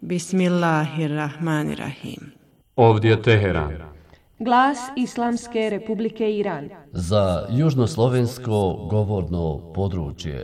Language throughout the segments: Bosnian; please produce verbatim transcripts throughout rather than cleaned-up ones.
Bismillahirrahmanirrahim. Ovdje je Teheran. Glas Islamske Republike Iran. Za južnoslovensko govorno područje.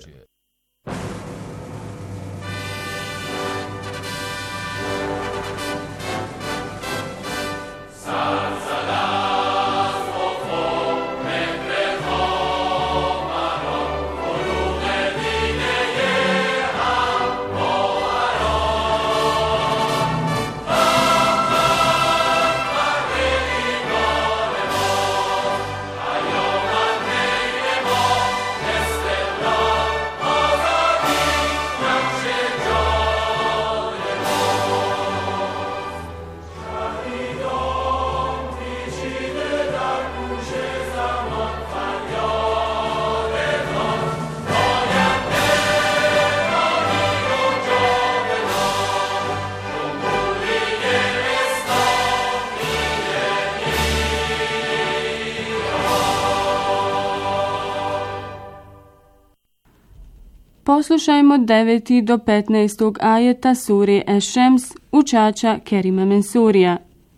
Poslušajmo deveti do petnaestog ajeta sure Eš-Šems učača Kerima Mensurija.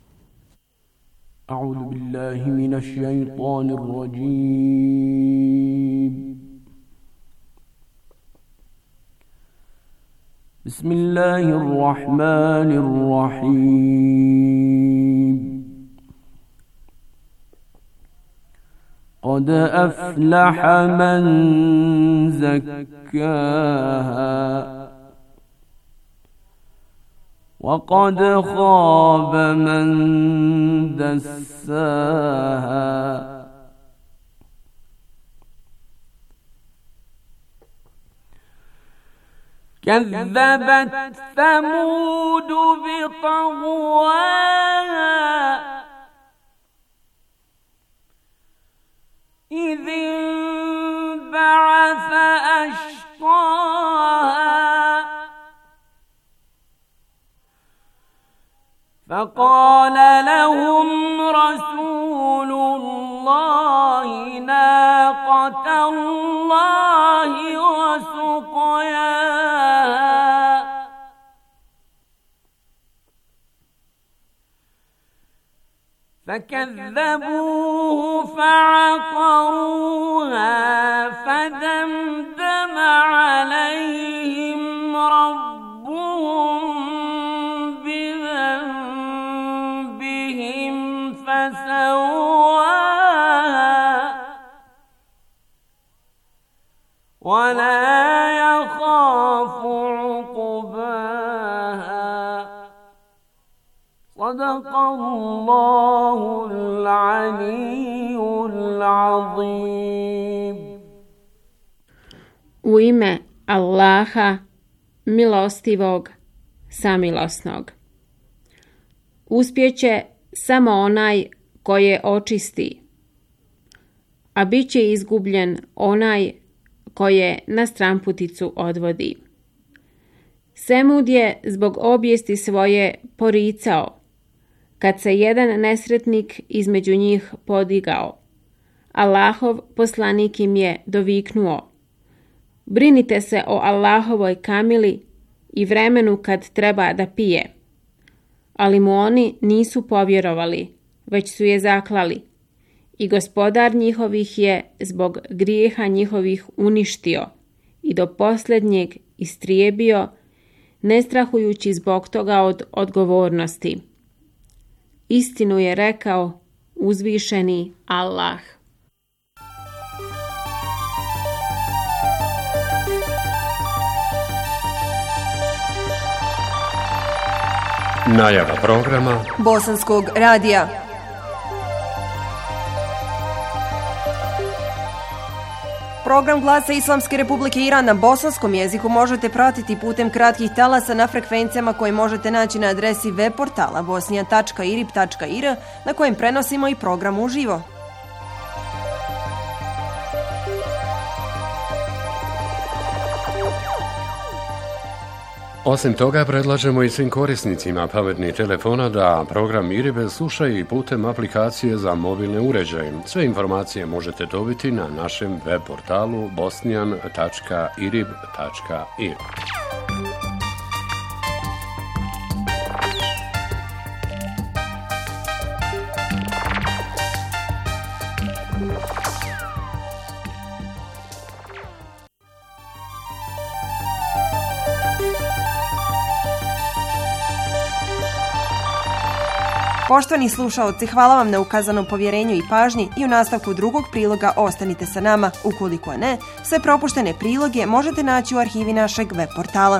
A'udhu billahi minash shaitanir rajim. Bismillahirrahmanirrahim. قد أفلح من زكاها وقد خاب من دساها كذبت ثمود بطغواها إذ انبعث أشقاها فقال لهم رسول الله ناقة الله وسقياها فكذبوه فعقروها فدمدم عليهم ربهم بذنبهم فسواها ولا يخاف عقباها صدق الله العلي العظيم. U ime Allaha, milostivog, samilosnog. Uspjeće samo onaj koje očisti, a bit će izgubljen onaj koje na stramputicu odvodi. Semud je zbog obijesti svoje poricao, kad se jedan nesretnik između njih podigao. Allahov poslanik im je doviknuo: brinite se o Allahovoj kamili i vremenu kad treba da pije. Ali mu oni nisu povjerovali, već su je zaklali. I gospodar njihovih je zbog grijeha njihovih uništio i do posljednjeg istrijebio, ne strahujući zbog toga od odgovornosti. Istinu je rekao uzvišeni Allah. Najava programa Bosanskog radija. Program Glasa Islamske Republike Iran na bosanskom jeziku možete pratiti putem kratkih talasa na frekvencijama koje možete naći na adresi web portala bosnija tačka irib tačka ir na kojem prenosimo i program uživo. Osim toga, predlažemo i svim korisnicima pametnih telefona da program Iribe slušaju i putem aplikacije za mobilne uređaje. Sve informacije možete dobiti na našem web portalu bosnijan tačka irib tačka ir. Poštovani slušaoci, hvala vam na ukazanom povjerenju i pažnji i u nastavku drugog priloga ostanite sa nama. Ukoliko ne, sve propuštene priloge možete naći u arhivi našeg web portala.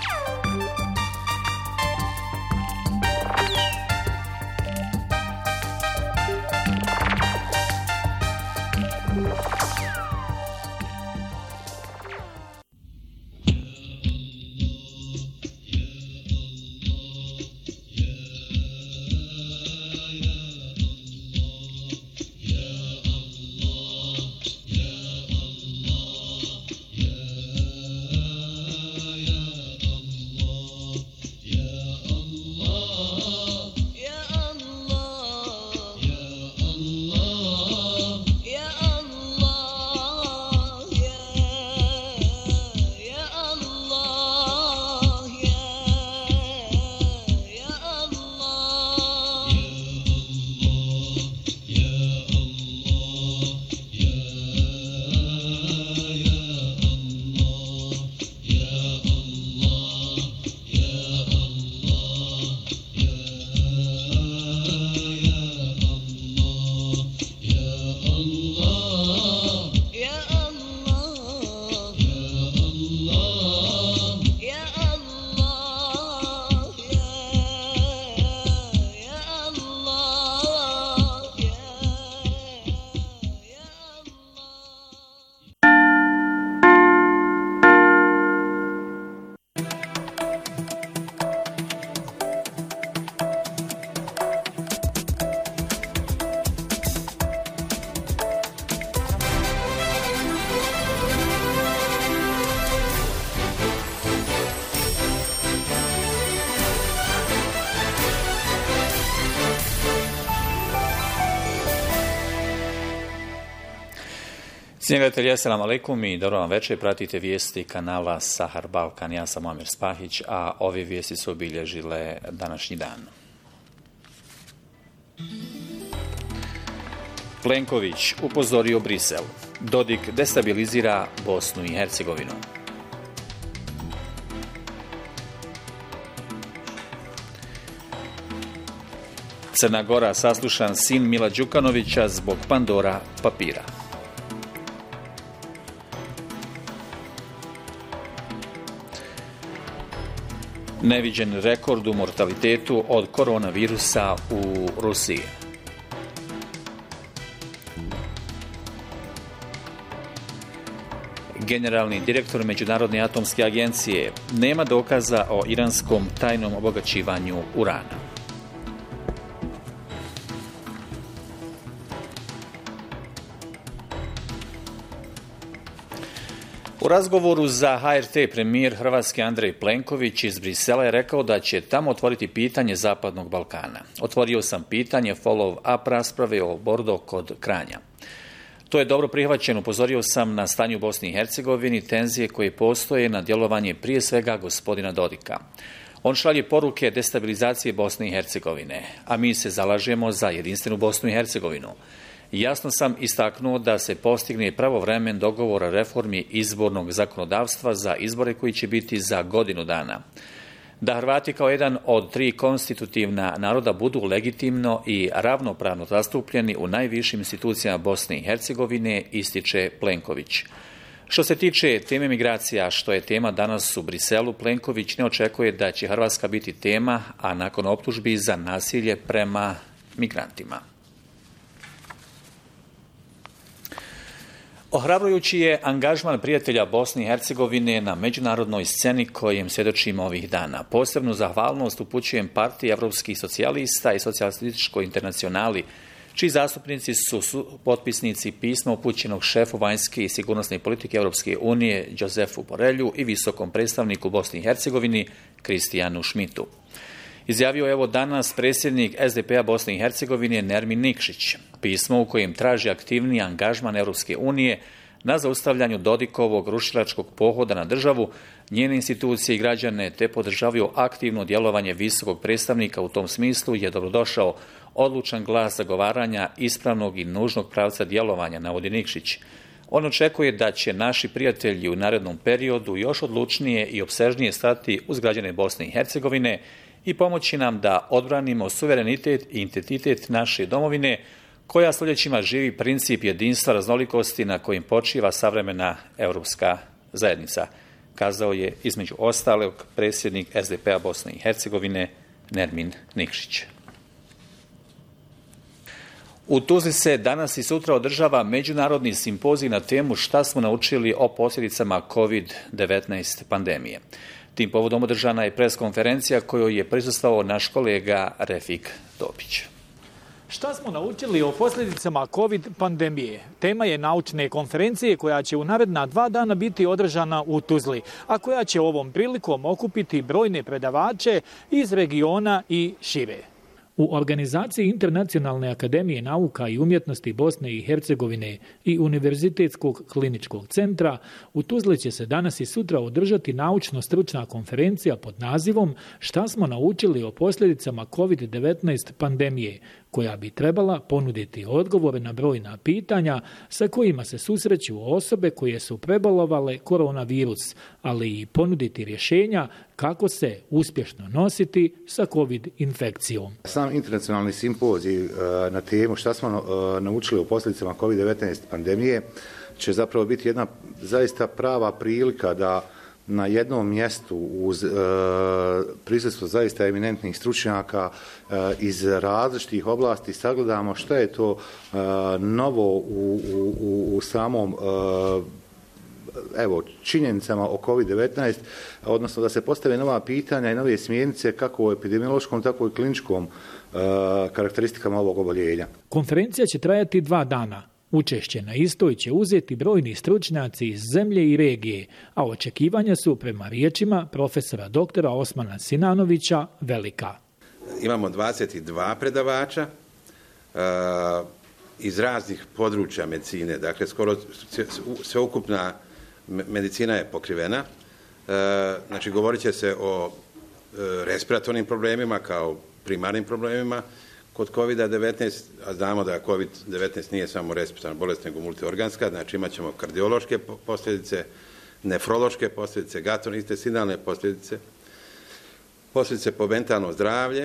Cijenjeni gledatelji, assalamu alaikum i dobro vam večer. Pratite vijesti kanala Sahar Balkan. Ja sam Amir Spahić, a ove vijesti su obilježile današnji dan. Plenković upozorio Brisel. Dodik destabilizira Bosnu i Hercegovinu. Crna Gora saslušan sin Mila Đukanovića zbog Pandora papira. Neviđen rekord u mortalitetu od koronavirusa u Rusiji. Generalni direktor Međunarodne atomske agencije: nema dokaza o iranskom tajnom obogaćivanju urana. U razgovoru za H R T premijer Hrvatske Andrej Plenković iz Brisela je rekao da će tamo otvoriti pitanje Zapadnog Balkana. Otvorio sam pitanje follow-up rasprave o Bordo kod Kranja. To je dobro prihvaćeno, upozorio sam na stanje u Bosni i Hercegovini, tenzije koje postoje na djelovanje prije svega gospodina Dodika. On šalje poruke destabilizacije Bosne i Hercegovine, a mi se zalažemo za jedinstvenu Bosnu i Hercegovinu. Jasno sam istaknuo da se postigne pravovremen dogovor o reformi izbornog zakonodavstva za izbore koji će biti za godinu dana. Da Hrvati kao jedan od tri konstitutivna naroda budu legitimno i ravnopravno zastupljeni u najvišim institucijama Bosne i Hercegovine, ističe Plenković. Što se tiče teme migracija, što je tema danas u Briselu, Plenković ne očekuje da će Hrvatska biti tema, a nakon optužbi za nasilje prema migrantima. Ohrabrujući je angažman prijatelja Bosne i Hercegovine na međunarodnoj sceni kojem svjedočimo ovih dana. Posebnu zahvalnost upućujem partiji Evropskih socijalista i Socijalističkoj internacionali, čiji zastupnici su potpisnici pisma upućenog šefu vanjske i sigurnosne politike Europske unije Josefu Borelju i visokom predstavniku Bosne i Hercegovini Kristijanu Šmitu. Izjavio je evo danas predsjednik S D P-a Bosne i Hercegovine Nermin Nikšić. Pismo u kojem traži aktivniji angažman Europske unije na zaustavljanju Dodikovog rušilačkog pohoda na državu, njene institucije i građane, te podržavaju aktivno djelovanje visokog predstavnika u tom smislu, je dobrodošao odlučan glas zagovaranja ispravnog i nužnog pravca djelovanja, navodi Nikšić. On očekuje da će naši prijatelji u narednom periodu još odlučnije i opsežnije stati uz građane Bosne i Hercegovine i pomoći nam da odbranimo suverenitet i identitet naše domovine, koja stoljećima živi princip jedinstva raznolikosti na kojim počiva savremena europska zajednica, kazao je između ostalog predsjednik S D P-a Bosne i Hercegovine Nermin Nikšić. U Tuzli se danas i sutra održava međunarodni simpozij na temu šta smo naučili o posljedicama kovid devetnaest pandemije. Tim povodom održana je preskonferencija kojoj je prisustvovao naš kolega Refik Topić. Šta smo naučili o posljedicama kovid pandemije? Tema je naučne konferencije koja će u naredna dva dana biti održana u Tuzli, a koja će ovom prilikom okupiti brojne predavače iz regiona i šire. U organizaciji Internacionalne akademije nauka i umjetnosti Bosne i Hercegovine i Univerzitetskog kliničkog centra u Tuzli će se danas i sutra održati naučno-stručna konferencija pod nazivom Šta smo naučili o posljedicama kovid devetnaest pandemije, koja bi trebala ponuditi odgovore na brojna pitanja sa kojima se susreću osobe koje su prebolovale koronavirus, ali i ponuditi rješenja kako se uspješno nositi sa kovid infekcijom. Sam internacionalni simpozij na temu šta smo naučili o posljedicama kovid devetnaest pandemije će zapravo biti jedna zaista prava prilika da na jednom mjestu uz e, prisustvo zaista eminentnih stručnjaka e, iz različitih oblasti sagledamo što je to e, novo u, u, u samom e, evo, činjenicama o kovid devetnaest, odnosno da se postave nova pitanja i nove smjernice kako u epidemiološkom, tako i kliničkom e, karakteristikama ovog oboljenja. Konferencija će trajati dva dana. Učešće na istoj će uzeti brojni stručnjaci iz zemlje i regije, a očekivanja su, prema riječima profesora doktora Osmana Sinanovića, velika. Imamo dvadeset dva predavača uh, iz raznih područja medicine, dakle skoro sveukupna medicina je pokrivena. Uh, znači govorit će se o uh, respiratornim problemima kao primarnim problemima, kod kovid devetnaest, a znamo da kovid devetnaest nije samo respiratorna bolest, nego multiorganska, znači imat ćemo kardiološke posljedice, nefrološke posljedice, gastrointestinalne posljedice, posljedice po mentalno zdravlje,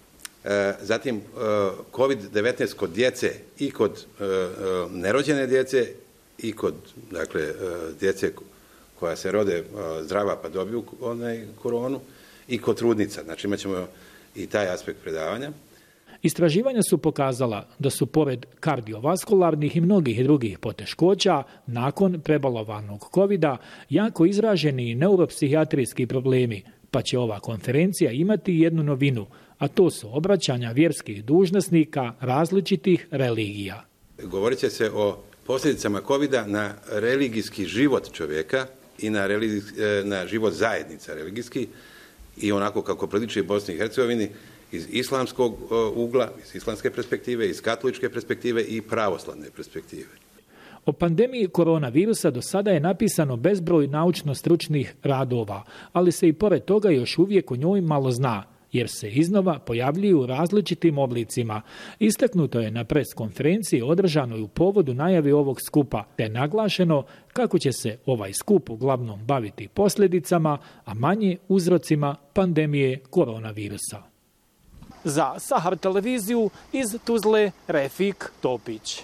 zatim kovid devetnaest kod djece i kod nerođene djece i kod, dakle, djece koja se rode zdrava pa dobiju onaj koronu i kod trudnica, znači imat ćemo i taj aspekt predavanja. Istraživanja su pokazala da su pored kardiovaskularnih i mnogih drugih poteškoća nakon prebolovanog kovida jako izraženi neuropsihijatrijski problemi, pa će ova konferencija imati jednu novinu, a to su obraćanja vjerskih dužnosnika različitih religija. Govorit će se o posljedicama kovida na religijski život čovjeka i na, na život zajednica religijski i onako kako priliči Bosni i Hercegovini, iz islamskog ugla, iz islamske perspektive, iz katoličke perspektive i pravoslavne perspektive. O pandemiji koronavirusa do sada je napisano bezbroj naučno-stručnih radova, ali se i pored toga još uvijek o njoj malo zna, jer se iznova pojavljuju u različitim oblicima. Istaknuto je na pres konferenciji održanoj u povodu najave ovog skupa, te naglašeno kako će se ovaj skup uglavnom baviti posljedicama, a manje uzrocima pandemije koronavirusa. Za Sahar televiziju iz Tuzle, Refik Topić.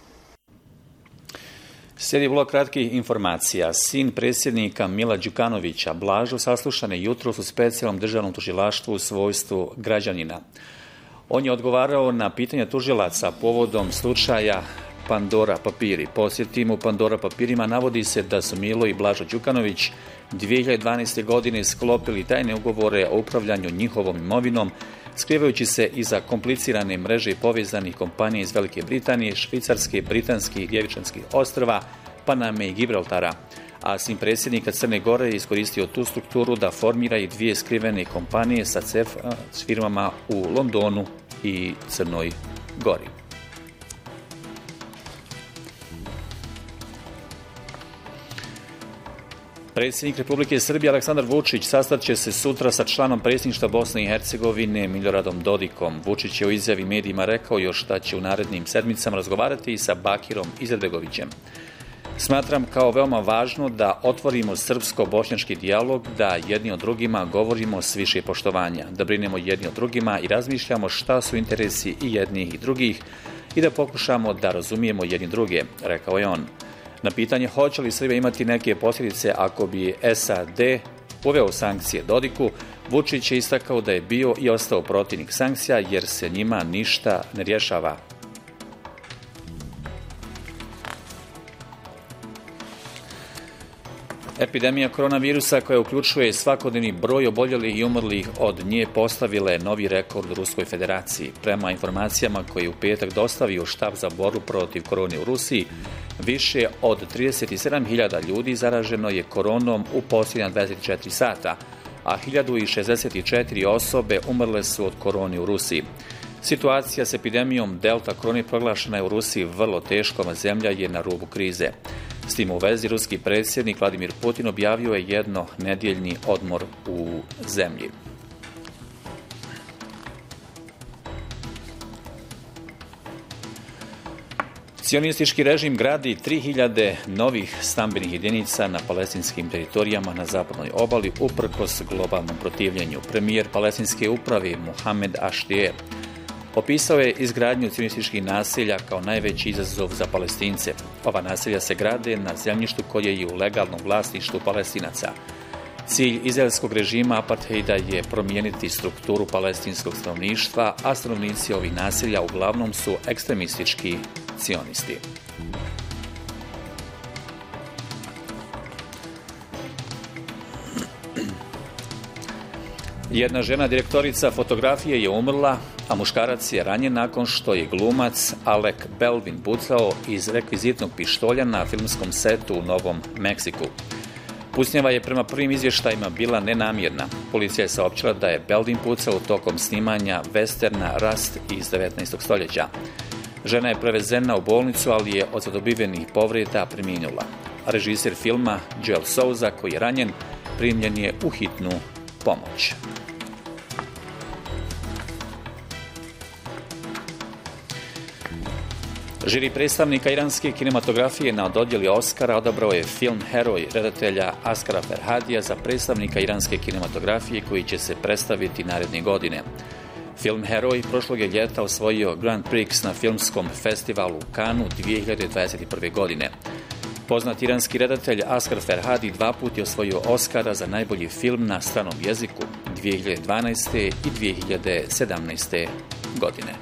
Slijedi blok kratkih informacija. Sin predsjednika Mila Đukanovića, Blažo, saslušan je jutros u specijalnom državnom tužilaštvu u svojstvu građanina. On je odgovarao na pitanja tužilaca povodom slučaja Pandora papiri. Podsjetimo, u Pandora papirima navodi se da su Milo i Blažo Đukanović dvije hiljade dvanaeste. godine sklopili tajne ugovore o upravljanju njihovom imovinom, skrivajući se iza komplicirane mreže povezanih kompanija iz Velike Britanije, Švicarske, Britanskih i Djevičanskih ostrva, Paname i Gibraltara. A sin predsjednika Crne Gore je iskoristio tu strukturu da formira i dvije skrivene kompanije sa C E F s firmama u Londonu i Crnoj Gori. Predsjednik Republike Srbije Aleksandar Vučić sastat će se sutra sa članom predsjedništva Bosne i Hercegovine Miloradom Dodikom. Vučić je u izjavi medijima rekao još da će u narednim sedmicama razgovarati i sa Bakirom Izetbegovićem. Smatram kao veoma važno da otvorimo srpsko-bošnjački dijalog, da jedni o drugima govorimo s više poštovanja, da brinemo jedni o drugima i razmišljamo šta su interesi i jednih i drugih i da pokušamo da razumijemo jedni druge, rekao je on. Na pitanje hoće li Srbija imati neke posljedice ako bi S A D uveo sankcije Dodiku, Vučić je istakao da je bio i ostao protivnik sankcija jer se njima ništa ne rješava. Epidemija koronavirusa koja uključuje svakodnevni broj oboljelih i umrlih od nje postavila je novi rekord u Ruskoj federaciji. Prema informacijama koje je u petak dostavio štab za borbu protiv korone u Rusiji, više od trideset sedam hiljada ljudi zaraženo je koronom u posljednja dvadeset četiri sata, a hiljadu šezdeset četiri osobe umrle su od korone u Rusiji. Situacija s epidemijom delta korone proglašena je u Rusiji vrlo teškom, a zemlja je na rubu krize. S tim u vezi, ruski predsjednik Vladimir Putin objavio je jedno nedjeljni odmor u zemlji. Cionistički režim gradi tri hiljade novih stambenih jedinica na palestinskim teritorijama na zapadnoj obali uprkos globalnom protivljenju. Premijer palestinske uprave Mohamed Ashtije opisao je izgradnju cionističkih naselja kao najveći izazov za Palestince. Ova naselja se grade na zemljištu koje je u legalnom vlasništvu Palestinaca. Cilj izraelskog režima apartheida je promijeniti strukturu palestinskog stanovništva, a stanovnici ovih naselja uglavnom su ekstremistički cionisti. Jedna žena direktorica fotografije je umrla, a muškarac je ranjen nakon što je glumac Alec Baldwin pucao iz rekvizitnog pištolja na filmskom setu u Novom Meksiku. Pucnjava je prema prvim izvještajima bila nenamjerna. Policija je saopćila da je Baldwin pucao tokom snimanja westerna Rust iz devetnaestog stoljeća. Žena je prevezena u bolnicu, ali je od zadobivenih povreda preminula. Režiser filma Joel Souza, koji je ranjen, primljen je u hitnu pomoć. Žiri predstavnika iranske kinematografije na dodjeli Oscara odabrao je film Heroj redatelja Asghara Farhadija za predstavnika iranske kinematografije koji će se predstaviti naredne godine. Film Heroj prošlog je ljeta osvojio Grand Prix na filmskom festivalu u Cannesu dvije hiljade dvadeset prve. godine. Poznat iranski redatelj Asghar Farhadi dva put je osvojio Oscara za najbolji film na stranom jeziku dvije hiljade dvanaeste. i dvije hiljade sedamnaeste. godine.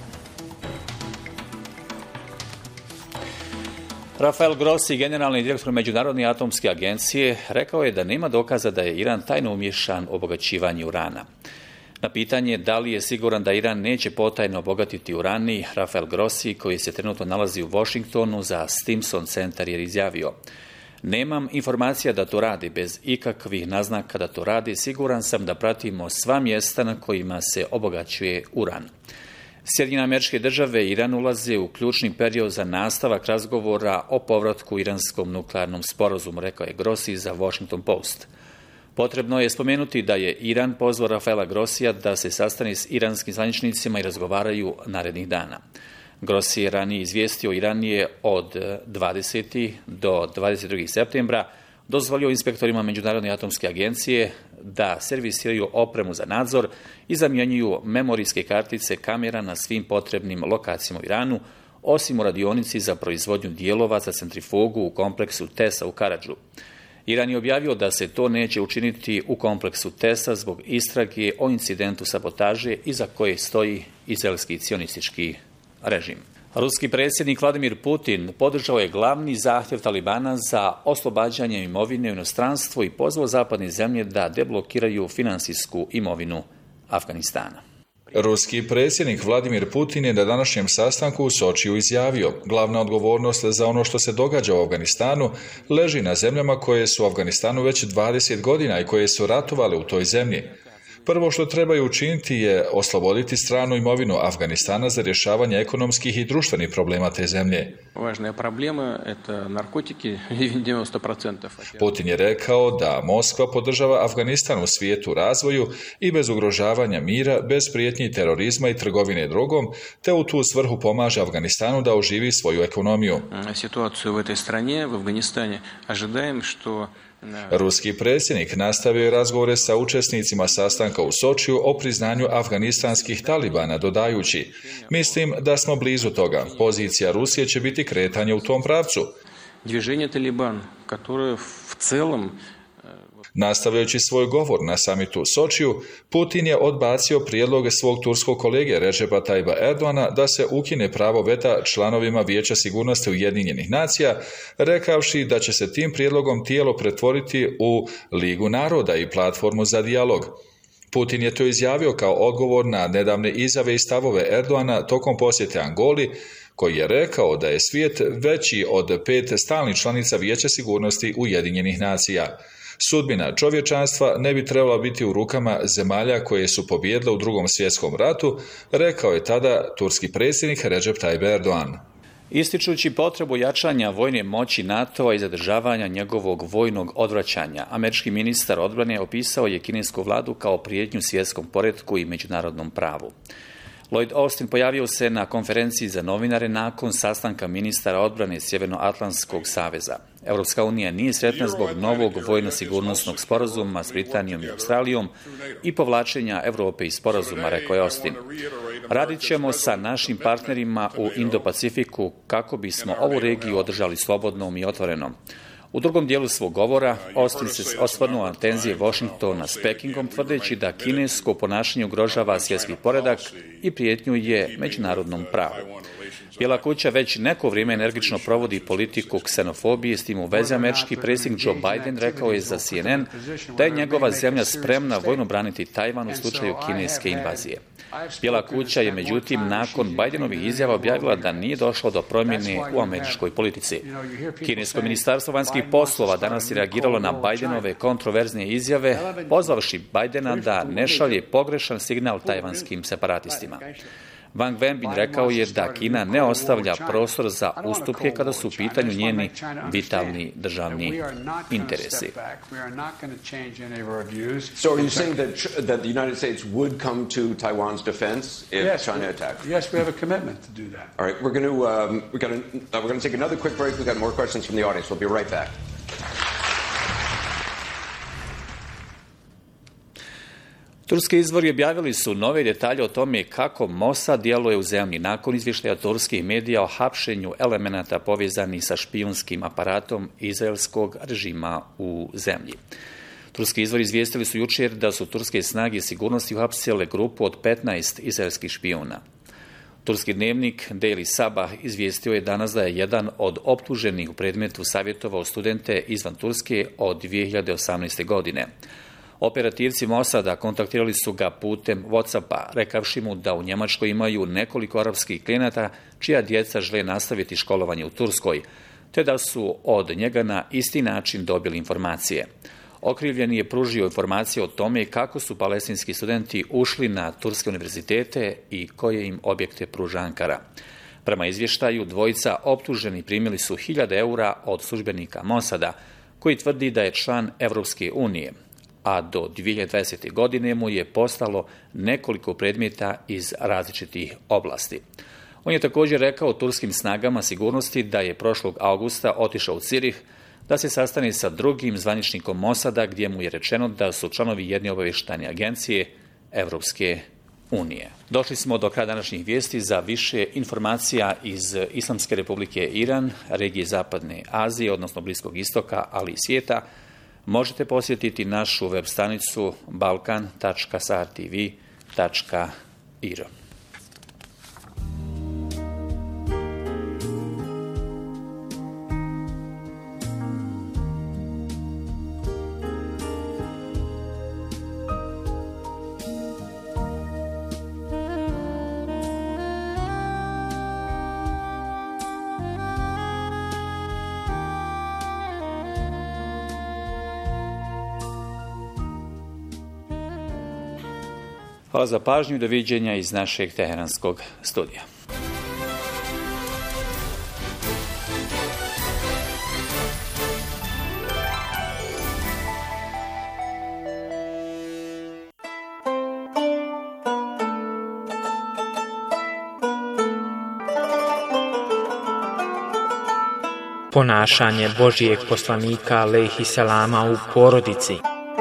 Rafael Grossi, generalni direktor Međunarodne atomske agencije, rekao je da nema dokaza da je Iran tajno umiješan u obogaćivanje urana. Na pitanje da li je siguran da Iran neće potajno obogatiti urani, Rafael Grossi, koji se trenutno nalazi u Washingtonu za Stimson centar, je izjavio: "Nemam informacija da to radi, bez ikakvih naznaka da to radi. Siguran sam da pratimo sva mjesta na kojima se obogaćuje uran." Sjedinjene Američke Države i Iran ulaze u ključni period za nastavak razgovora o povratku iranskom nuklearnom sporazumu, rekao je Grossi za Washington Post. Potrebno je spomenuti da je Iran pozvao Rafaela Grossija da se sastane s iranskim zvaničnicima i razgovaraju narednih dana. Grossi je ranije izvijestio Iran je od dvadesetog do dvadeset drugog septembra dozvolio inspektorima Međunarodne atomske agencije da servisiraju opremu za nadzor i zamjenjuju memorijske kartice kamera na svim potrebnim lokacijama u Iranu, osim u radionici za proizvodnju dijelova za centrifugu u kompleksu Tesa u Karadžu. Iran je objavio da se to neće učiniti u kompleksu Tesa zbog istrage o incidentu sabotaže iza koje stoji izraelski cionistički režim. Ruski predsjednik Vladimir Putin podržao je glavni zahtjev Talibana za oslobađanje imovine u inostranstvu i pozvao zapadne zemlje da deblokiraju finansijsku imovinu Afganistana. Ruski predsjednik Vladimir Putin je na današnjem sastanku u Sočiju izjavio: "Glavna odgovornost za ono što se događa u Afganistanu leži na zemljama koje su u Afganistanu već dvadeset godina i koje su ratovale u toj zemlji. Prvo što trebaju učiniti je osloboditi stranu imovinu Afganistana za rješavanje ekonomskih i društvenih problema te zemlje. Važna problema je narkotiki, devedeset posto. Putin je rekao da Moskva podržava Afganistan u svijetu razvoju i bez ugrožavanja mira, bez prijetnji terorizma i trgovine drogom, te u tu svrhu pomaže Afganistanu da oživi svoju ekonomiju. Situaciju u toj strani, u Afganistanu, očekujemo što Ruski predsjednik nastavio je razgovore sa učesnicima sastanka u Sočiju o priznanju afganistanskih talibana, dodajući: "Mislim da smo blizu toga. Pozicija Rusije će biti kretanje u tom pravcu." Движение Талибан, которое в целом Nastavljajući svoj govor na samitu u Sočiju, Putin je odbacio prijedloge svog turskog kolege Recepa Tayyipa Erdoana da se ukine pravo veta članovima Vijeća sigurnosti Ujedinjenih nacija, rekavši da će se tim prijedlogom tijelo pretvoriti u Ligu naroda i platformu za dijalog. Putin je to izjavio kao odgovor na nedavne izjave i stavove Erdoana tokom posjete Angoli, koji je rekao da je svijet veći od pet stalnih članica Vijeća sigurnosti Ujedinjenih nacija. Sudbina čovječanstva ne bi trebala biti u rukama zemalja koje su pobijedile u Drugom svjetskom ratu, rekao je tada turski predsjednik Recep Tayyip Erdogan. Ističući potrebu jačanja vojne moći NATO-a i zadržavanja njegovog vojnog odvraćanja, američki ministar odbrane opisao je kinesku vladu kao prijetnju svjetskom poretku i međunarodnom pravu. Lloyd Austin pojavio se na konferenciji za novinare nakon sastanka ministara odbrane Sjevernoatlantskog saveza. Europska unija nije sretna zbog novog vojno-sigurnosnog sporazuma s Britanijom i Australijom i povlačenja Europe iz sporazuma, rekao je Austin. Radit ćemo sa našim partnerima u Indo-Pacifiku kako bismo ovu regiju održali slobodnom i otvorenom. U drugom dijelu svog govora, Austin se osvrnuo na tenzije Washingtona s Pekingom, tvrdeći da kinesko ponašanje ugrožava svjetski poredak i prijetnju je međunarodnom pravu. Bijela kuća već neko vrijeme energično provodi politiku ksenofobije, s tim u vezi američki predsjednik Joe Biden rekao je za C N N da je njegova zemlja spremna vojno braniti Tajvan u slučaju kineske invazije. Bijela kuća je međutim nakon Bidenovih izjava objavila da nije došlo do promjene u američkoj politici. Kinesko ministarstvo vanjskih poslova danas je reagiralo na Bidenove kontroverzne izjave, pozvavši Bidena da ne šalje pogrešan signal tajvanskim separatistima. Wang Wenbin rekao je da Kina ne ostavlja prostor za ustupke kada su u pitanju njeni vitalni državni interesi. So are you saying that, that the United States would come to Taiwan's defense if yes, China attacked? Yes, we have a commitment to do that. All right, we're going to um, we're going to uh, we're going to take another quick break. We've got more questions from the audience. We'll be right back. Turski izvori objavili su nove detalje o tome kako Mossad djeluje u zemlji nakon izvještaja turskih medija o hapšenju elemenata povezanih sa špijunskim aparatom izraelskog režima u zemlji. Turski izvori izvijestili su jučer da su turske snage sigurnosti uhapsile grupu od petnaest izraelskih špijuna. Turski dnevnik Daily Sabah izvijestio je danas da je jedan od optuženih u predmetu savjetovao studente izvan Turske od dvije hiljade osamnaeste. godine. Operativci Mossada kontaktirali su ga putem WhatsAppa, rekavši mu da u Njemačkoj imaju nekoliko arapskih klijenata čija djeca žele nastaviti školovanje u Turskoj, te da su od njega na isti način dobili informacije. Okrivljeni je pružio informacije o tome kako su palestinski studenti ušli na turske univerzitete i koje im objekte pruža Ankara. Prema izvještaju, dvojica optuženi primili su hiljade eura od službenika Mossada, koji tvrdi da je član Europske unije, a do dvije hiljade dvadesete. godine mu je postalo nekoliko predmeta iz različitih oblasti. On je također rekao turskim snagama sigurnosti da je prošlog augusta otišao u Cirih da se sastane sa drugim zvaničnikom Mossada, gdje mu je rečeno da su članovi jedne obavještajne agencije Europske unije. Došli smo do kraja današnjih vijesti. Za više informacija iz Islamske republike Iran, regije Zapadne Azije, odnosno Bliskog istoka, ali i svijeta, možete posjetiti našu web stranicu balkan tačka sartv tačka ir. Hvala za pažnju i doviđenja iz našeg teheranskog studija. Ponašanje Božijeg poslanika alejhi selama u porodici.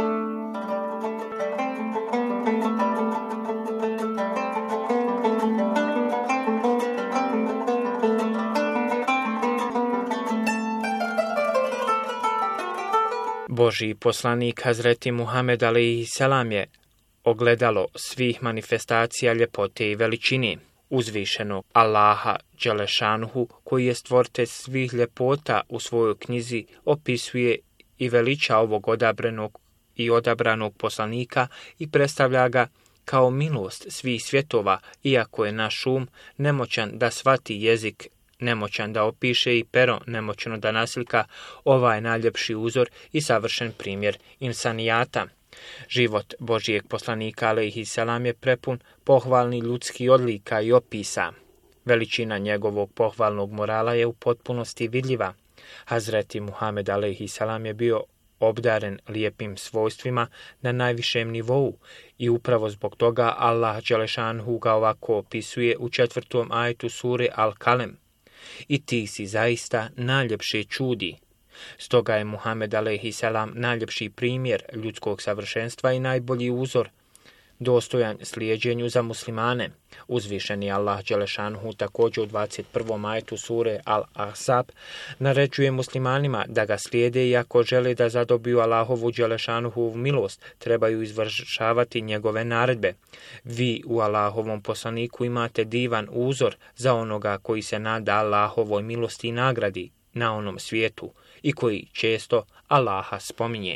Božji poslanik Hazreti Muhammed alejhi selam je ogledalo svih manifestacija ljepote i veličine uzvišenog Allaha Đelešanuhu, koji je stvoritelj svih ljepota, u svojoj knjizi opisuje i veliča ovog odabrenog i odabranog poslanika i predstavlja ga kao milost svih svjetova, iako je naš um nemoćan da shvati jezik, nemoćan da opiše i pero nemoćno da naslika ovaj najljepši uzor i savršen primjer insanijata. Život Božijeg poslanika alejhi selam je prepun pohvalnih ljudskih odlika i opisa. Veličina njegovog pohvalnog morala je u potpunosti vidljiva. Hazreti Muhammed alejhi selam je bio obdaren lijepim svojstvima na najvišem nivou i upravo zbog toga Allah Đelešanhu ga ovako opisuje u četvrtom ajetu sure Al-Kalem. I ti si zaista najljepše čudi. Stoga je Muhammed alejhi selam najljepši primjer ljudskog savršenstva i najbolji uzor, dostojan slijeđenju za muslimane. Uzvišeni Allah Đelešanhu također u dvadeset prvom ajetu sure Al-Ahzab naređuje muslimanima da ga slijede i ako žele da zadobiju Allahovu Đelešanhu milost, trebaju izvršavati njegove naredbe. Vi u Allahovom poslaniku imate divan uzor za onoga koji se nada Allahovoj milosti i nagradi na onom svijetu i koji često Allaha spominje.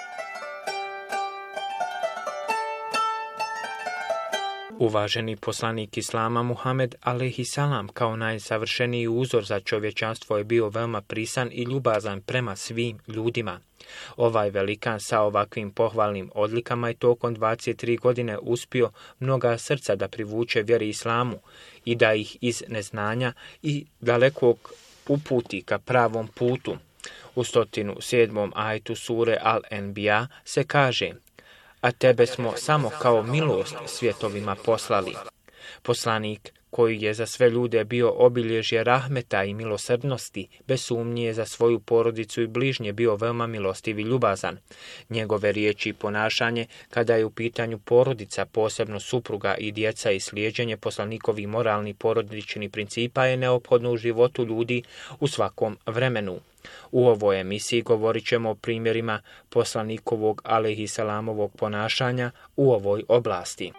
Uvaženi poslanik Islama Muhammed alejhi selam kao najsavršeniji uzor za čovječanstvo je bio veoma prisan i ljubazan prema svim ljudima. Ovaj velikan sa ovakvim pohvalnim odlikama je tokom dvadeset tri godine uspio mnoga srca da privuče vjeri Islamu i da ih iz neznanja i dalekog uputi ka pravom putu. U stotinu sedmom ajetu sure Al-Enbiya se kaže: a tebe smo samo kao milost svjetovima poslali. Poslanik koji je za sve ljude bio obilježje rahmeta i milosrdnosti, bez sumnje je za svoju porodicu i bližnje bio veoma milostiv i ljubazan. Njegove riječi i ponašanje, kada je u pitanju porodica, posebno supruga i djeca i slijeđenje poslanikovih moralnih porodičnih principa, je neophodno u životu ljudi u svakom vremenu. U ovoj emisiji govorit ćemo o primjerima poslanikovog alejhi selamovog ponašanja u ovoj oblasti.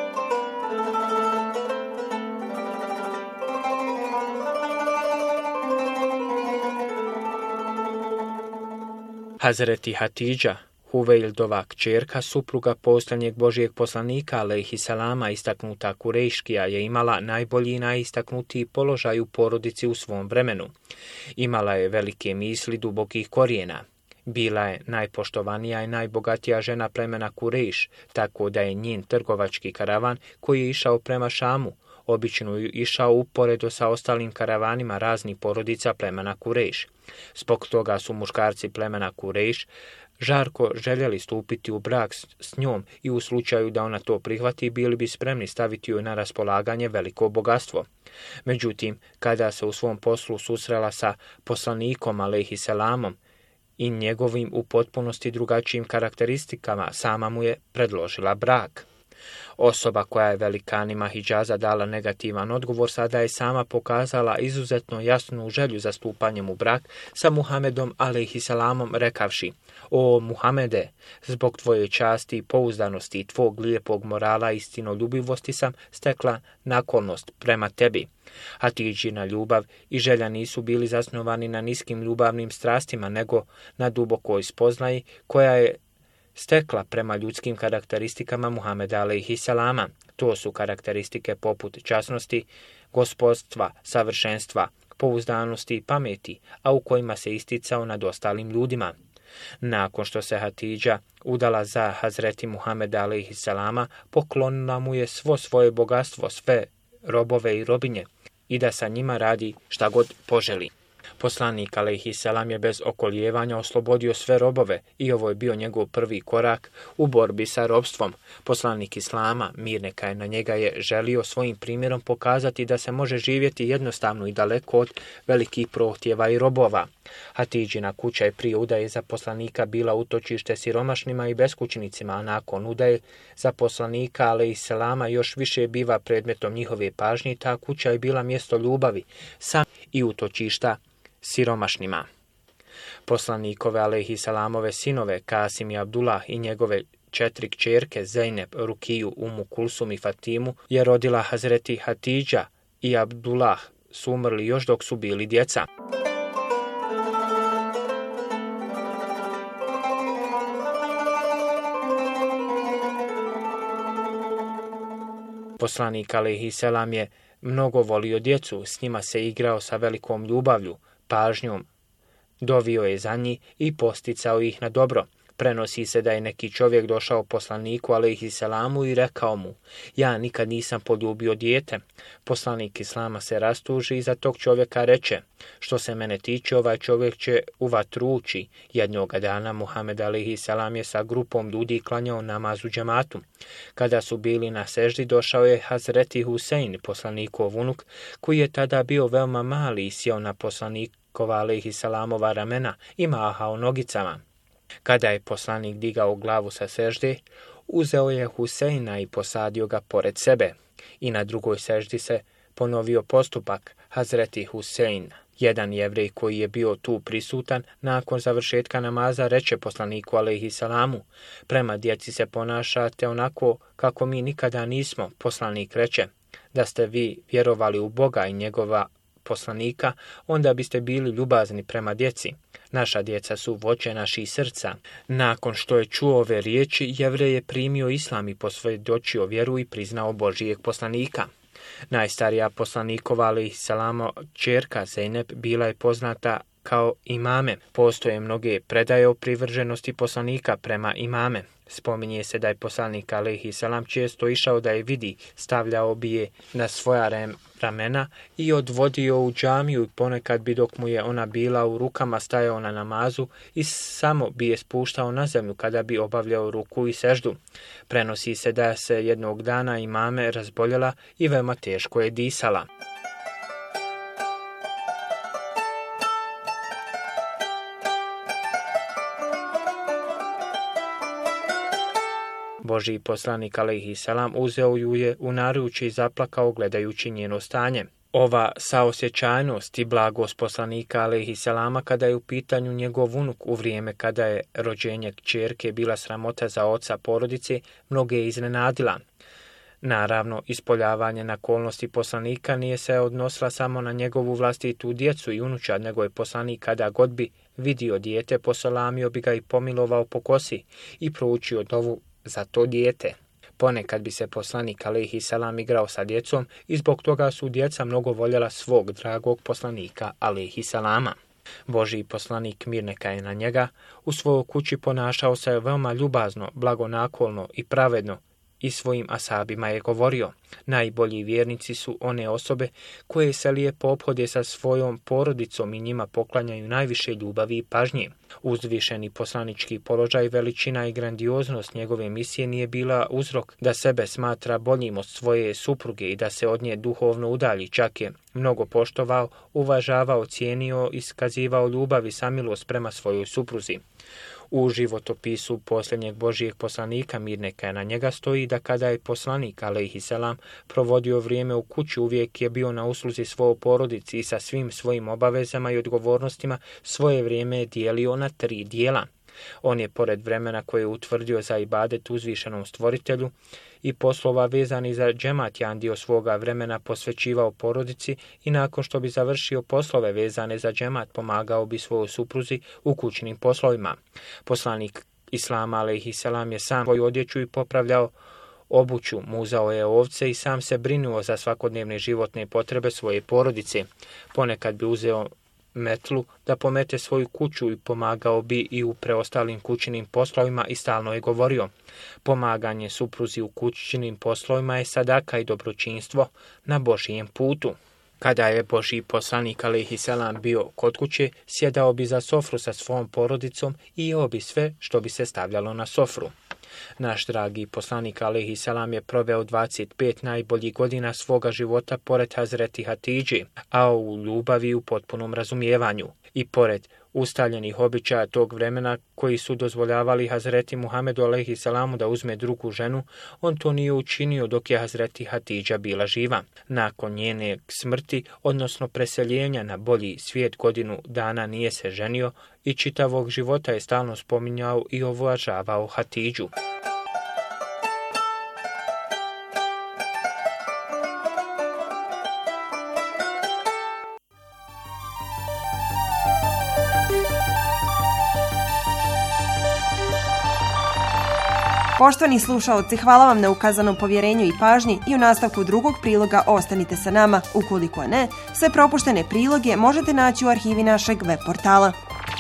Hazreti Hatidža, Huveildova kćerka, supruga posljednjeg Božijeg poslanika alejhi selama, istaknuta Kurejškija, je imala najbolji i najistaknutiji položaj u porodici u svom vremenu. Imala je velike misli dubokih korijena. Bila je najpoštovanija i najbogatija žena plemena Kurejš, tako da je njen trgovački karavan koji je išao prema Šamu obično išao uporedo sa ostalim karavanima raznih porodica plemena Kurejš. Zbog toga su muškarci plemena Kurejš žarko željeli stupiti u brak s njom i u slučaju da ona to prihvati bili bi spremni staviti joj na raspolaganje veliko bogatstvo. Međutim, kada se u svom poslu susrela sa poslanikom alejhi selamom i njegovim u potpunosti drugačijim karakteristikama, sama mu je predložila brak. Osoba koja je velikanima Hidžaza dala negativan odgovor sada je sama pokazala izuzetno jasnu želju za stupanjem u brak sa Muhamedom alejhi selamom, rekavši: O Muhamede, zbog tvoje časti i pouzdanosti i tvog lijepog morala i istinoljubivosti sam stekla naklonost prema tebi. Hatidžina ljubav i želja nisu bili zasnovani na niskim ljubavnim strastima, nego na dubokoj spoznaji koja je stekla prema ljudskim karakteristikama Muhameda alejhi selama. To su karakteristike poput časnosti, gospodstva, savršenstva, pouzdanosti i pameti, a u kojima se isticao nad ostalim ljudima. Nakon što se Hatidža udala za Hazreti Muhameda alejhi selama, poklonila mu je svo svoje bogatstvo, sve robove i robinje i da sa njima radi šta god poželi. Poslanik alejhi selam je bez okoljevanja oslobodio sve robove i ovo je bio njegov prvi korak u borbi sa robstvom. Poslanik Islama, mir neka je na njega, je želio svojim primjerom pokazati da se može živjeti jednostavno i daleko od velikih prohtjeva i robova. Hatidžina kuća je prije udaje za poslanika bila utočište siromašnima i beskućnicima, a nakon udaje za poslanika alejhi selama još više biva predmetom njihove pažnje. Ta kuća je bila mjesto ljubavi, sam i utočišta siromašnima. Poslanikove alejhi selamove sinove Kasim i Abdullah i njegove četiri kćerke Zejnep, Rukiju, Umu Kulsum i Fatimu je rodila Hazreti Hatidža i Abdullah su umrli još dok su bili djeca. Poslanik alejhi selam je mnogo volio djecu, s njima se igrao sa velikom ljubavlju, pažnjom, dovio je za njih i posticao ih na dobro. Prenosi se da je neki čovjek došao poslaniku alejhi selamu i rekao mu: ja nikad nisam poljubio dijete. Poslanik Islama se rastuži i za tog čovjeka reče: što se mene tiče, ovaj čovjek će u vatru ući. Jednoga dana Muhammed alejhi selam je sa grupom ljudi klanjao namaz u džematu. Kada su bili na seždi, došao je Hazreti Husein, poslanikov unuk, koji je tada bio veoma mali, i sjeo na poslanikova alejhi selamova ramena i mahao nogicama. Kada je poslanik digao glavu sa sežde, uzeo je Huseina i posadio ga pored sebe. I na drugoj seždi se ponovio postupak. Hazreti Husein, jedan Jevrej koji je bio tu prisutan, nakon završetka namaza reče poslaniku alejhi selamu: prema djeci se ponašate onako kako mi nikada nismo. Poslanik reče: da ste vi vjerovali u Boga i njegova poslanika, onda biste bili ljubazni prema djeci. Naša djeca su voće naših srca. Nakon što je čuo ove riječi, Jevrej je primio islam i posvjedočio vjeru i priznao Božijeg poslanika. Najstarija poslanikova alejhi selama ćerka Zejnep bila je poznata kao imame. Postoje mnoge predaje o privrženosti poslanika prema imame. Spominje se da je poslanik alejhi selam često išao da je vidi, stavljao bi je na svoja ramena i odvodio u džamiju, i ponekad bi dok mu je ona bila u rukama stajao na namazu i samo bi je spuštao na zemlju kada bi obavljao ruku i seždu. Prenosi se da se jednog dana imame razboljela i veoma teško je disala. Božji poslanik alejhi selam uzeo ju je u naručje i zaplakao gledajući njeno stanje. Ova saosjećajnost i blagost poslanika alejhi selama kada je u pitanju njegov unuk u vrijeme kada je rođenje kćerke bila sramota za oca porodice, mnoge je iznenadila. Naravno, ispoljavanje nakolnosti poslanika nije se odnosila samo na njegovu vlastitu djecu i unučad, nego je poslanik kada god bi vidio dijete, poselamio bi ga i pomilovao po kosi i proučio dovu za to dijete. Ponekad bi se poslanik alejhi selam igrao sa djecom i zbog toga su djeca mnogo voljela svog dragog poslanika alejhi selama. Božji poslanik, mir neka je na njega, u svojoj kući ponašao se veoma ljubazno, blagonakolno i pravedno i svojim ashabima je govorio: najbolji vjernici su one osobe koje se lijepo ophode sa svojom porodicom i njima poklanjaju najviše ljubavi i pažnje. Uzvišeni poslanički položaj, veličina i grandioznost njegove misije nije bila uzrok da sebe smatra boljim od svoje supruge i da se od nje duhovno udalji, čak je mnogo poštovao, uvažavao, cijenio i iskazivao ljubav i samilost prema svojoj supruzi. U životopisu posljednjeg Božijeg poslanika, mir neka je na njega, stoji da kada je poslanik alejhi selam provodio vrijeme u kući, uvijek je bio na usluzi svojoj porodici i sa svim svojim obavezama i odgovornostima svoje vrijeme je dijelio na tri dijela. On je pored vremena koje je utvrdio za ibadet uzvišenom stvoritelju i poslova vezani za džemat jedan dio svoga vremena posvećivao porodici i nakon što bi završio poslove vezane za džemat pomagao bi svojoj supruzi u kućnim poslovima. Poslanik Islama alejhi selam je sam svoju odjeću i popravljao obuću, muzao je ovce i sam se brinuo za svakodnevne životne potrebe svoje porodice. Ponekad bi uzeo metlu da pomete svoju kuću i pomagao bi i u preostalim kućinim poslovima i stalno je govorio: pomaganje supruzi u kućinim poslovima je sadaka i dobročinstvo na Božijem putu. Kada je Božji poslanik alejhi selam bio kod kuće, sjedao bi za sofru sa svom porodicom i jeo bi sve što bi se stavljalo na sofru. Naš dragi poslanik alejhi selam je proveo dvadeset pet najboljih godina svoga života pored Hazreti Hatidži, a u ljubavi i u potpunom razumijevanju. I pored ustaljenih običaja tog vremena koji su dozvoljavali Hazreti Muhamedu alejhi selamu da uzme drugu ženu, on to nije učinio dok je Hazreti Hatidža bila živa. Nakon njene smrti, odnosno preseljenja na bolji svijet, godinu dana nije se ženio i čitavog života je stalno spominjao i uvažavao Hatidžu. Poštovani slušaoci, hvala vam na ukazanom povjerenju i pažnji i u nastavku drugog priloga ostanite sa nama. Ukoliko ne, sve propuštene priloge možete naći u arhivi našeg web portala.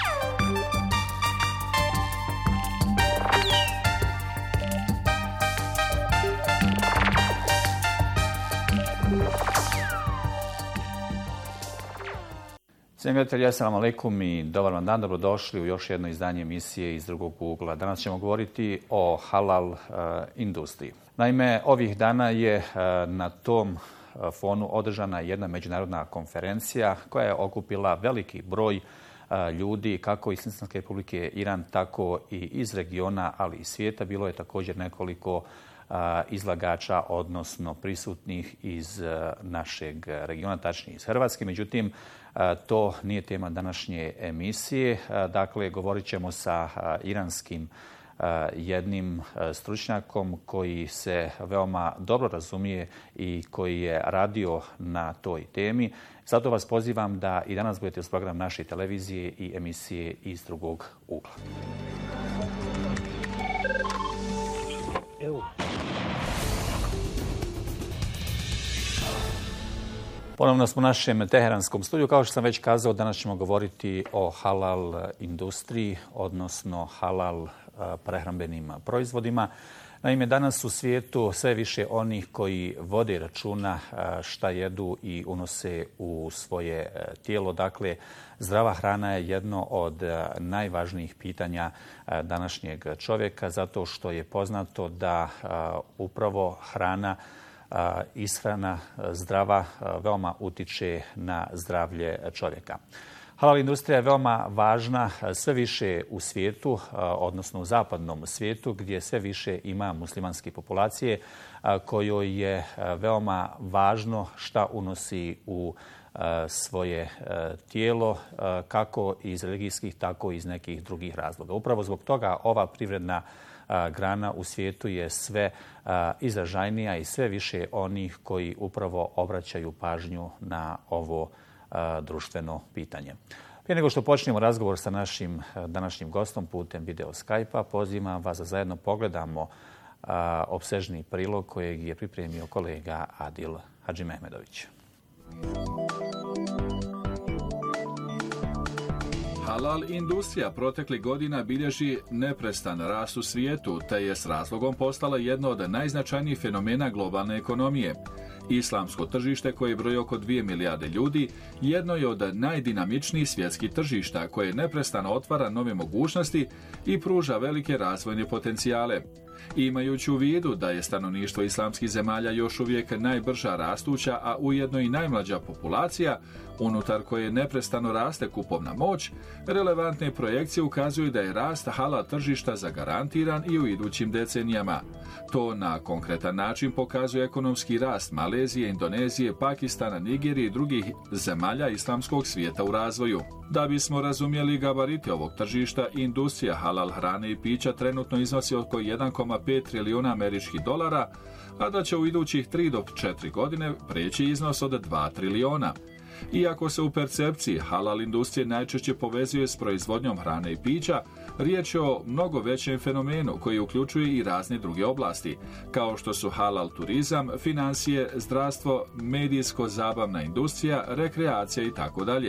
Cijenjeni gledatelji, assalamu alaikum i dobar vam dan, dobrodošli u još jedno izdanje emisije iz drugog ugla. Danas ćemo govoriti o halal uh, industriji. Naime, ovih dana je uh, na tom uh, fonu održana jedna međunarodna konferencija koja je okupila veliki broj uh, ljudi kako iz Islamske Republike Iran, tako i iz regiona, ali i svijeta. Bilo je također nekoliko uh, izlagača, odnosno prisutnih iz uh, našeg regiona, tačnije iz Hrvatske. Međutim, to nije tema današnje emisije. Dakle, govorit ćemo sa iranskim jednim stručnjakom koji se veoma dobro razumije i koji je radio na toj temi. Zato vas pozivam da i danas budete uz program naše televizije i emisije iz drugog ugla. Evo. Ponovno smo u našem teheranskom studiju. Kao što sam već kazao, danas ćemo govoriti o halal industriji, odnosno halal prehrambenim proizvodima. Naime, danas u svijetu sve više onih koji vode računa šta jedu i unose u svoje tijelo. Dakle, zdrava hrana je jedno od najvažnijih pitanja današnjeg čovjeka, zato što je poznato da upravo hrana, ishrana zdrava veoma utiče na zdravlje čovjeka. Halal industrija je veoma važna sve više u svijetu, odnosno u zapadnom svijetu, gdje sve više ima muslimanske populacije kojoj je veoma važno šta unosi u svoje tijelo, kako iz religijskih, tako i iz nekih drugih razloga. Upravo zbog toga ova privredna grana u svijetu je sve izražajnija i sve više onih koji upravo obraćaju pažnju na ovo društveno pitanje. Prije nego što počnemo razgovor sa našim današnjim gostom putem video Skype-a, pozivam vas da zajedno pogledamo opsežni prilog kojeg je pripremio kolega Adil Hadžimehmedović. Halal industrija proteklih godina bilježi neprestan rast u svijetu, te je s razlogom postala jedno od najznačajnijih fenomena globalne ekonomije. Islamsko tržište, koje broji oko dvije milijarde ljudi, jedno je od najdinamičnijih svjetskih tržišta, koje neprestano otvara nove mogućnosti i pruža velike razvojne potencijale. Imajući u vidu da je stanovništvo islamskih zemalja još uvijek najbrža rastuća, a ujedno i najmlađa populacija, unutar koje neprestano raste kupovna moć, relevantne projekcije ukazuju da je rast halal tržišta zagarantiran i u idućim decenijama. To na konkretan način pokazuje ekonomski rast Malezije, Indonezije, Pakistana, Nigerije i drugih zemalja islamskog svijeta u razvoju. Da bismo razumjeli gabarite ovog tržišta, industrija halal hrane i pića trenutno iznosi oko jedan zarez pet trilijuna američkih dolara, a da će u idućih tri do četiri godine preći iznos od dva trilijuna. Iako se u percepciji halal industrije najčešće povezuje s proizvodnjom hrane i pića, riječ je o mnogo većem fenomenu koji uključuje i razne druge oblasti, kao što su halal turizam, financije, zdravstvo, medijsko-zabavna industrija, rekreacija i tako dalje.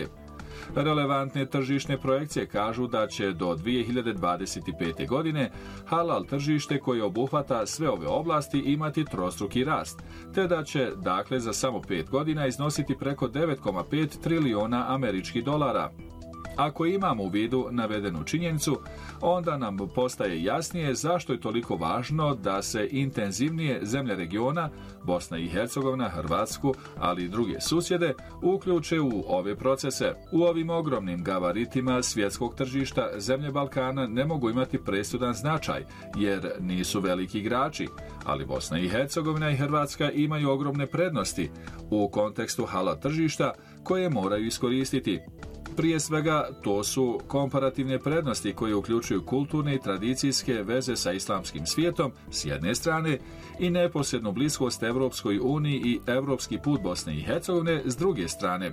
Relevantne tržišne projekcije kažu da će do dvije hiljade dvadeset pete. godine halal tržište koje obuhvata sve ove oblasti imati trostruki rast, te da će, dakle, za samo pet godina iznositi preko devet zarez pet trilijuna američkih dolara. Ako imamo u vidu navedenu činjenicu, onda nam postaje jasnije zašto je toliko važno da se intenzivnije zemlje regiona, Bosna i Hercegovina, Hrvatsku, ali i druge susjede, uključe u ove procese. U ovim ogromnim gabaritima svjetskog tržišta zemlje Balkana ne mogu imati presudan značaj, jer nisu veliki igrači, ali Bosna i Hercegovina i Hrvatska imaju ogromne prednosti u kontekstu halal tržišta koje moraju iskoristiti. Prije svega, to su komparativne prednosti koje uključuju kulturne i tradicijske veze sa islamskim svijetom s jedne strane i neposrednu bliskost Evropskoj uniji i evropski put Bosne i Hercegovine s druge strane.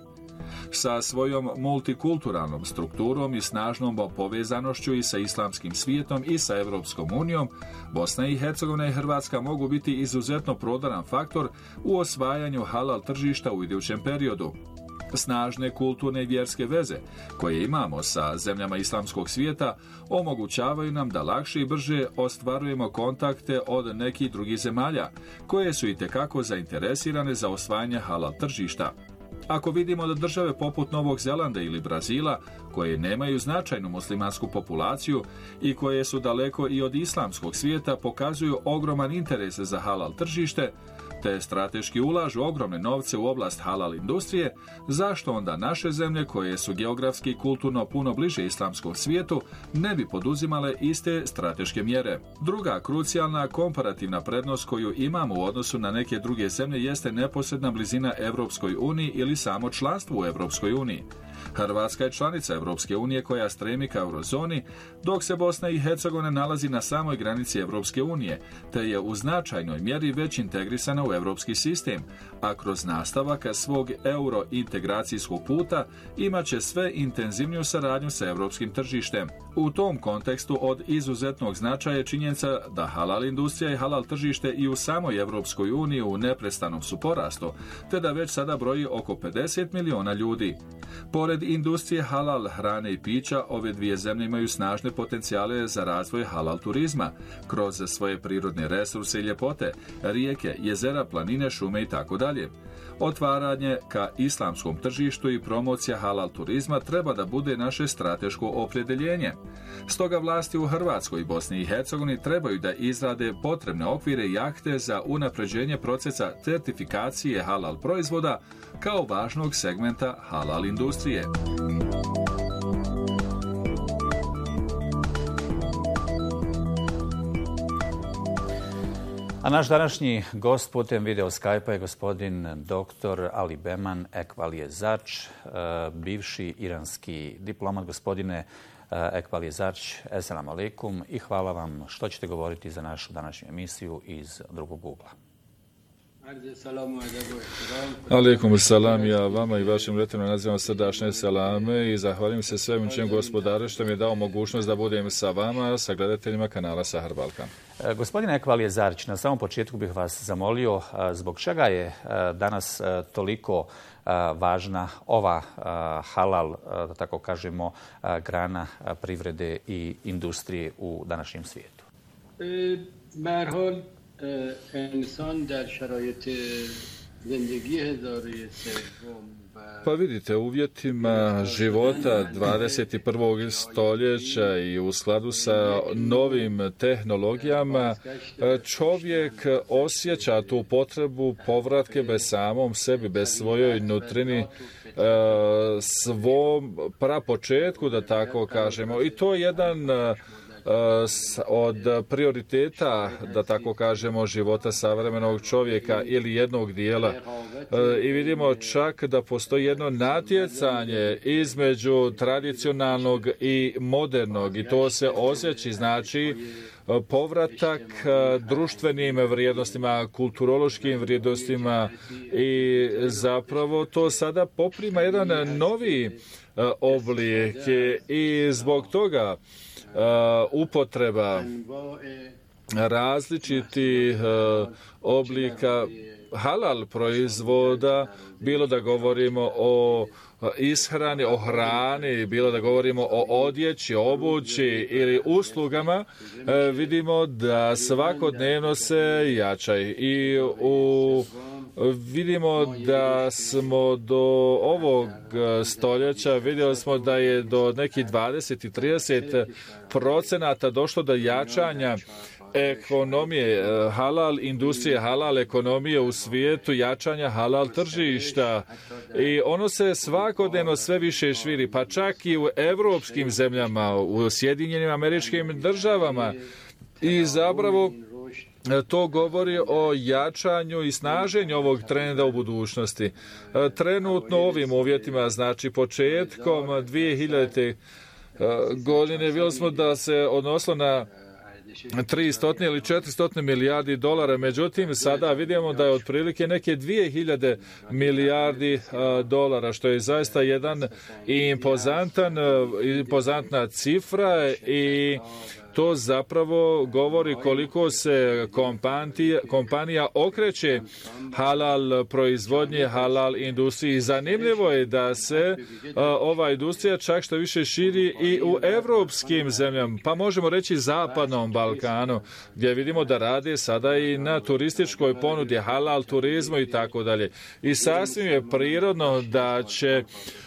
Sa svojom multikulturalnom strukturom i snažnom povezanošću i sa islamskim svijetom i sa Evropskom unijom, Bosna i Hercegovina i Hrvatska mogu biti izuzetno prodaran faktor u osvajanju halal tržišta u idućem periodu. Snažne kulturne i vjerske veze koje imamo sa zemljama islamskog svijeta omogućavaju nam da lakše i brže ostvarujemo kontakte od nekih drugih zemalja koje su itekako zainteresirane za osvajanje halal tržišta. Ako vidimo da države poput Novog Zelanda ili Brazila, koje nemaju značajnu muslimansku populaciju i koje su daleko i od islamskog svijeta, pokazuju ogroman interes za halal tržište, te strateški ulažu ogromne novce u oblast halal industrije, zašto onda naše zemlje, koje su geografski i kulturno puno bliže islamskom svijetu, ne bi poduzimale iste strateške mjere? Druga krucijalna komparativna prednost koju imamo u odnosu na neke druge zemlje jeste neposredna blizina Evropskoj uniji ili samo članstvo u Evropskoj uniji. Hrvatska je članica Evropske unije koja stremi ka eurozoni, dok se Bosna i Hercegovina nalazi na samoj granici Evropske unije, te je u značajnoj mjeri već integrisana u evropski sistem, a kroz nastavak svog eurointegracijskog puta imat će sve intenzivniju saradnju sa evropskim tržištem. U tom kontekstu od izuzetnog značaja je činjenica da halal industrija i halal tržište i u samoj Evropskoj uniji u neprestanom su porastu, te da već sada broji oko pedeset miliona ljudi. Pored industrije halal hrane i pića, ove dvije zemlje imaju snažne potencijale za razvoj halal turizma, kroz svoje prirodne resurse i ljepote, rijeke, jezera, planine, šume i tako dalje. Otvaranje ka islamskom tržištu i promocija halal turizma treba da bude naše strateško opredjeljenje. Stoga vlasti u Hrvatskoj i Bosni i Hercegovini trebaju da izrade potrebne okvire i akte za unapređenje procesa certifikacije halal proizvoda kao važnog segmenta halal industrije. A naš današnji gost putem video Skype-a je gospodin doktor Ali Beman Ekvalijezač, bivši iranski diplomat. Gospodine Ekvalijezač, eselamu alaikum i hvala vam što ćete govoriti za našu današnju emisiju iz drugog ugla. Alaikum salam, ja vama i vašim letima nazivam srdačne salame i zahvaljujem se svemoćnom gospodaru što mi je dao mogućnost da budem sa vama, sa gledateljima kanala Sahar Balkan. Gospodine Ekvalijezač, na samom početku bih vas zamolio zbog čega je danas toliko važna ova halal, da tako kažemo, grana privrede i industrije u današnjem svijetu. انسان در شرایط زندگی هزاره سوم Pa vidite, u uvjetima života dvadeset prvog stoljeća i u skladu sa novim tehnologijama čovjek osjeća tu potrebu povratke bez samom sebi, bez svojoj nutrini, svom prapočetku, da tako kažemo. I to je jedan od prioriteta, da tako kažemo, života savremenog čovjeka ili jednog dijela. I vidimo čak da postoji jedno natjecanje između tradicionalnog i modernog i to se osjeća, znači povratak društvenim vrijednostima, kulturološkim vrijednostima i zapravo to sada poprima jedan novi oblik i zbog toga Uh, upotreba različitih uh, oblika halal proizvoda, bilo da govorimo o ishrani, o hrani, bilo da govorimo o odjeći, obući ili uslugama, vidimo da svakodnevno se jačaju i u vidimo da smo do ovog stoljeća vidjeli smo da je do nekih dvadeset i trideset procenata došlo do jačanja ekonomije, halal industrije, halal ekonomije u svijetu, jačanja halal tržišta i ono se svakodnevno sve više širi, pa čak i u evropskim zemljama, u Sjedinjenim Američkim Državama i zapravo to govori o jačanju i snaženju ovog trenda u budućnosti. Trenutno ovim uvjetima, znači početkom dvije hiljadite godine, vidjeli smo da se odnosilo na tristo ili četiristo milijardi dolara, međutim sada vidimo da je otprilike neke dvije hiljade milijardi dolara, što je zaista jedan impozantan, impozantna cifra i to zapravo govori koliko se kompanija, kompanija okreće halal proizvodnje, halal industriji. Zanimljivo je da se a, ova industrija čak što više širi i u evropskim zemljama, pa možemo reći zapadnom Balkanu, gdje vidimo da rade sada i na turističkoj ponudi, halal turizmu i tako dalje. I sasvim je prirodno da će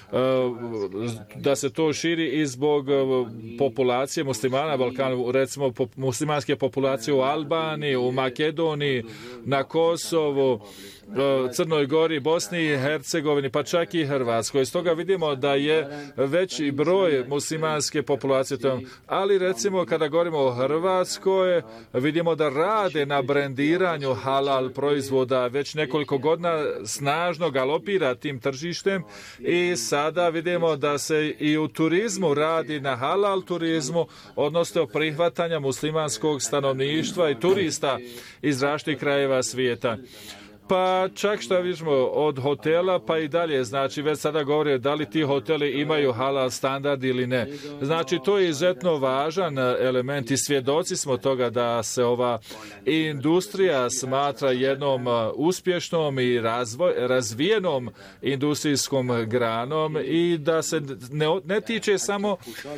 da se to širi i zbog populacije muslimana na Balkanu, recimo muslimanske populacije u Albaniji, u Makedoniji, na Kosovu, Crnoj Gori, Bosni i Hercegovini, pa čak i Hrvatskoj. Stoga vidimo da je veći broj muslimanske populacije tom. Ali recimo kada govorimo o Hrvatskoj, vidimo da rade na brendiranju halal proizvoda već nekoliko godina, snažno galopira tim tržištem i sada vidimo da se i u turizmu radi na halal turizmu, odnosno prihvatanja muslimanskog stanovništva i turista iz različitih krajeva svijeta. Pa čak što vidimo od hotela pa i dalje, znači već sada govore da li ti hoteli imaju halal standard ili ne. Znači to je izuzetno važan element i svjedoci smo toga da se ova industrija smatra jednom uspješnom i razvoj, razvijenom industrijskom granom i da se ne, ne tiče samo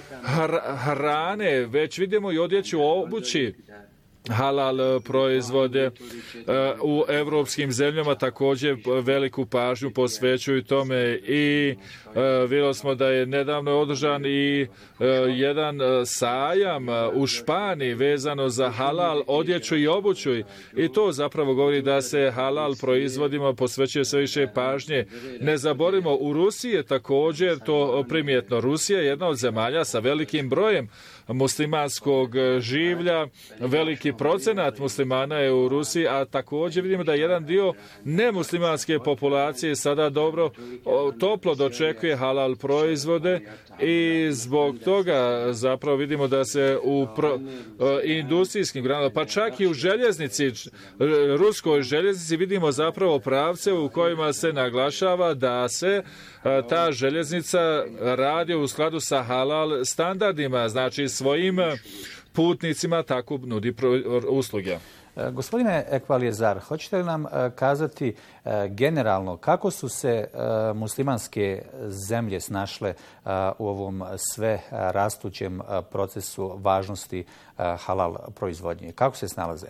hrane, već vidimo i odjeću obući. Halal proizvode u evropskim zemljama također veliku pažnju posvećuju tome i vidjeli smo da je nedavno održan i jedan sajam u Španiji vezano za halal odjeću i obuću i to zapravo govori da se halal proizvodima posvećuje sve više pažnje. Ne zaboravimo, u Rusiji je također to primjetno. Rusija je jedna od zemalja sa velikim brojem muslimanskog življa, veliki procenat muslimana je u Rusiji, a također vidimo da jedan dio nemuslimanske populacije sada dobro toplo dočekuje halal proizvode i zbog toga zapravo vidimo da se u pro, industrijskim granama, pa čak i u željeznici, ruskoj željeznici vidimo zapravo pravce u kojima se naglašava da se ta željeznica radi u skladu sa halal standardima, znači svojim putnicima tako nudi usluge. Gospodine Ekvalizar, hoćete li nam kazati generalno kako su se muslimanske zemlje snašle u ovom sve rastućem procesu važnosti halal proizvodnje? Kako se snalaze?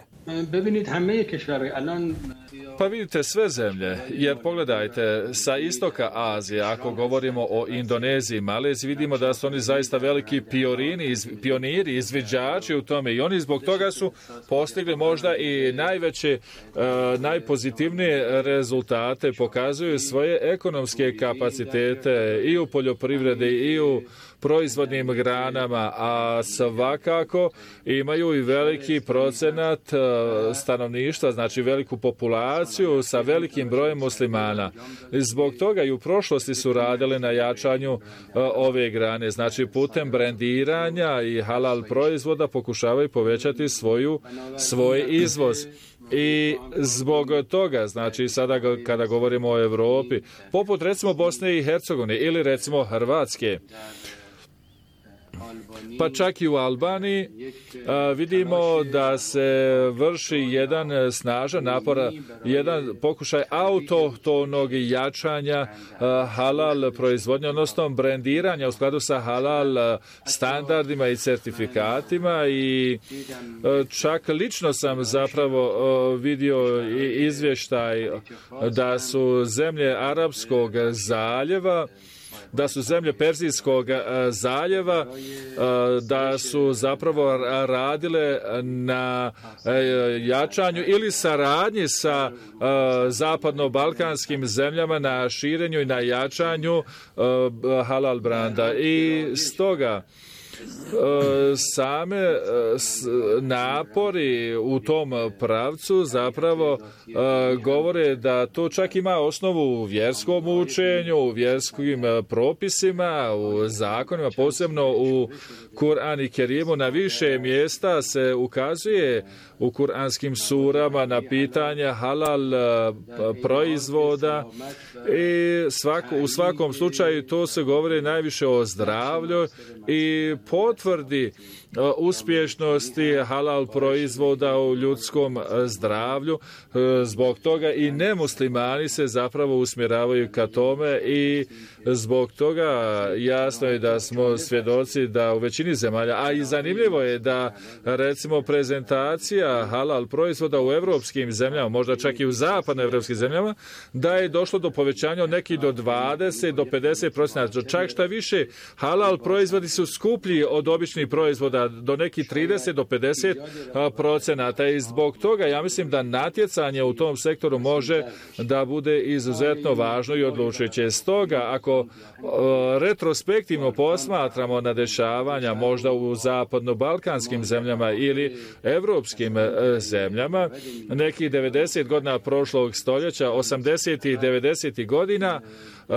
Pa vidite sve zemlje, jer pogledajte sa istoka Azije, ako govorimo o Indoneziji, Maleziji, vidimo da su oni zaista veliki pioniri, pioniri izviđači u tome i oni zbog toga su postigli možda i najveće, najpozitivnije rezultate, pokazuju svoje ekonomske kapacitete i u poljoprivredi i u proizvodnim granama, a svakako imaju i veliki procenat stanovništva, znači veliku populaciju sa velikim brojem muslimana. Zbog toga i u prošlosti su radili na jačanju ove grane, znači putem brendiranja i halal proizvoda pokušavaju povećati svoju, svoj izvoz. I zbog toga, znači sada kada govorimo o Europi, poput recimo Bosne i Hercegovine ili recimo Hrvatske, pa čak i u Albaniji vidimo da se vrši jedan snažan napor, jedan pokušaj autohtonog jačanja halal proizvodnje, odnosno brendiranja u skladu sa halal standardima i certifikatima i čak lično sam zapravo vidio izvještaj da su zemlje Arapskog zaljeva, da su zemlje Perzijskog zaljeva, da su zapravo radile na jačanju ili saradnji sa zapadno-balkanskim zemljama na širenju i na jačanju halal branda. I stoga same napori u tom pravcu zapravo govore da to čak ima osnovu u vjerskom učenju, u vjerskim propisima, u zakonima, posebno u Kur'an i Kerimu. Na više mjesta se ukazuje u kuranskim surama na pitanja halal proizvoda i svako, u svakom slučaju to se govori najviše o zdravlju i potvrdi uspješnosti halal proizvoda u ljudskom zdravlju. Zbog toga i nemuslimani se zapravo usmjeravaju ka tome i zbog toga jasno je da smo svjedoci da u većini zemalja, a i zanimljivo je da recimo prezentacija halal proizvoda u evropskim zemljama, možda čak i u zapadnoevropskim zemljama, da je došlo do povećanja od nekih do dvadeset do pedeset procenata. Čak šta više, halal proizvodi su skuplji od običnih proizvoda, do nekih trideset do pedeset procenata i zbog toga ja mislim da natjecanje u tom sektoru može da bude izuzetno važno i odlučujuće. Stoga ako uh, retrospektivno posmatramo na dešavanja možda u zapadno-balkanskim zemljama ili evropskim uh, zemljama, nekih devedeset godina prošlog stoljeća, osamdesetih i devedesetih godina, Uh,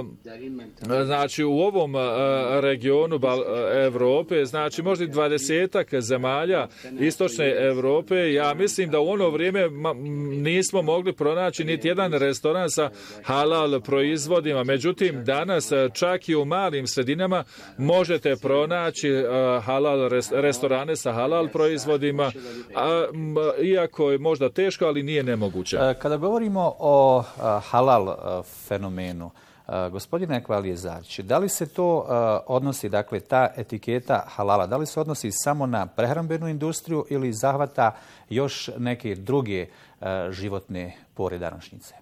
znači u ovom uh, regionu Bal- Evrope, znači možda dvadesetak zemalja istočne Europe, ja mislim da u ono vrijeme ma, nismo mogli pronaći niti jedan restoran sa halal proizvodima. Međutim, danas čak i u malim sredinama možete pronaći uh, halal res- restorane sa halal proizvodima, a, m, iako je možda teško, ali nije nemoguće. Kada govorimo o uh, halal uh, fenomenu, Uh, gospodine Ekvalijezarić, da li se to uh, odnosi, dakle, ta etiketa halala, da li se odnosi samo na prehrambenu industriju ili zahvata još neke druge uh, životne pore današnjice?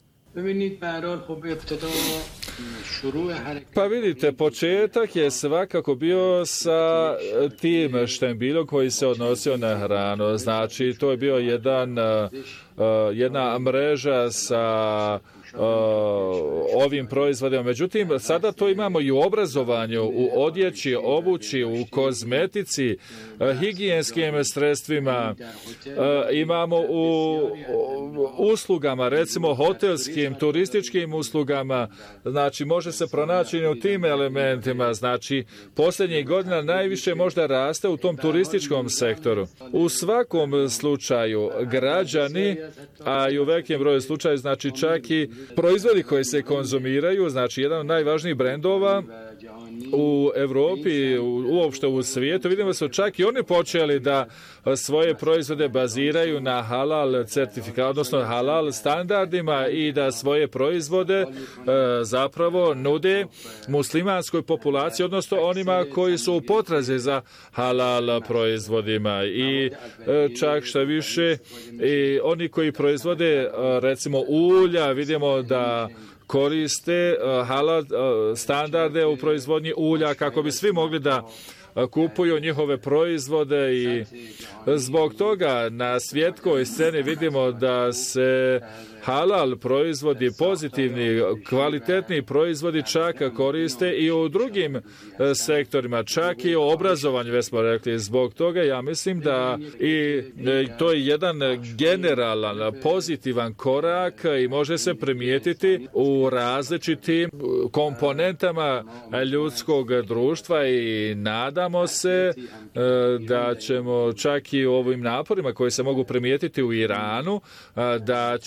Pa vidite, početak je svakako bio sa tim štembilom koji se odnosio na hranu. Znači, to je bio jedan, uh, jedna mreža sa Uh, ovim proizvodima. Međutim, sada to imamo i u obrazovanju, u odjeći, obući, u kozmetici, uh, higijenskim sredstvima, uh, imamo u, u uslugama, recimo hotelskim, turističkim uslugama, znači može se pronaći u tim elementima, znači posljednjih godina najviše možda raste u tom turističkom sektoru. U svakom slučaju građani, a i u velikim broju slučaju, znači čak i proizvodi koji se konzumiraju, znači jedan od najvažnijih brendova u Europi, uopšte u svijetu, vidimo da su čak i oni počeli da svoje proizvode baziraju na halal certifikat, odnosno halal standardima i da svoje proizvode e, zapravo nude muslimanskoj populaciji, odnosno onima koji su u potrazi za halal proizvodima i e, čak šta više i oni koji proizvode e, recimo ulja, vidimo da koriste uh, halal uh, standarde u proizvodnji ulja kako bi svi mogli da uh, kupuju njihove proizvode i zbog toga na svjetskoj sceni vidimo da se halal proizvodi, pozitivni, kvalitetni proizvodi čak koriste i u drugim sektorima, čak i u obrazovanju, već smo rekli. Zbog toga ja mislim da i to je jedan generalan, pozitivan korak i može se primijetiti u različitim komponentama ljudskog društva i nadamo se da ćemo čak i u ovim naporima koji se mogu primijetiti u Iranu, da ćemo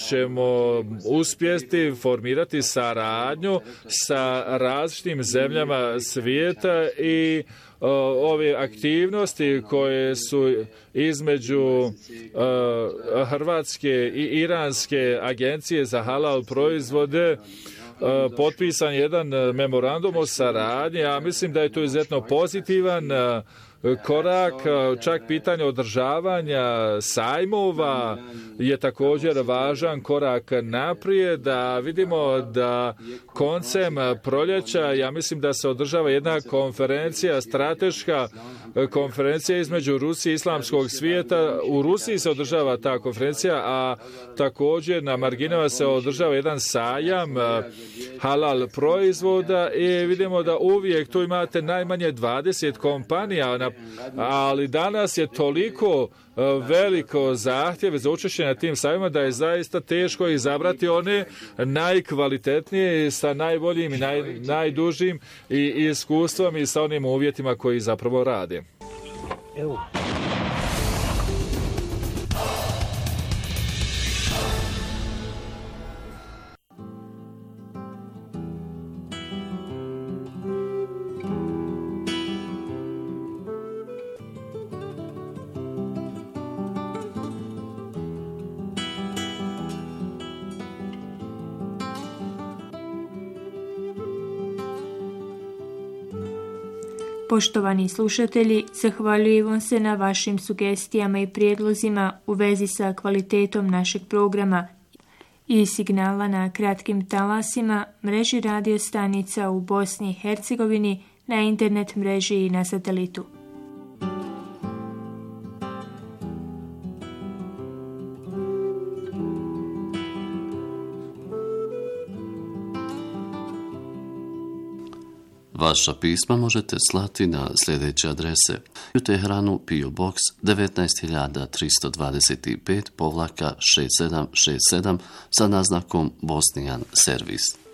uspjeti formirati saradnju sa različitim zemljama svijeta i ove aktivnosti koje su između uh, Hrvatske i Iranske agencije za halal proizvode uh, potpisan jedan memorandum o saradnji, a mislim da je to izuzetno pozitivan uh, korak, čak pitanje održavanja sajmova je također važan korak naprijed, da vidimo da koncem proljeća, ja mislim da se održava jedna konferencija, strateška konferencija između Rusije i islamskog svijeta. U Rusiji se održava ta konferencija, a također na marginama se održava jedan sajam halal proizvoda i vidimo da uvijek tu imate najmanje dvadeset kompanija, na ali danas je toliko veliko zahtjeve za učešće na tim sajmima da je zaista teško izabrati one najkvalitetnije sa najboljim i naj, najdužim i iskustvom i sa onim uvjetima koji zapravo rade. Evo. Poštovani slušatelji, zahvaljujemo se na vašim sugestijama i prijedlozima u vezi sa kvalitetom našeg programa i signala na kratkim talasima, mreži radio stanica u Bosni i Hercegovini, na internet mreži i na satelitu. Vaša pisma možete slati na sljedeće adrese: u Teheranu P O Box devetnaest hiljada tristo dvadeset pet šezdeset sedam šezdeset sedam sa naznakom Bosnian Servis.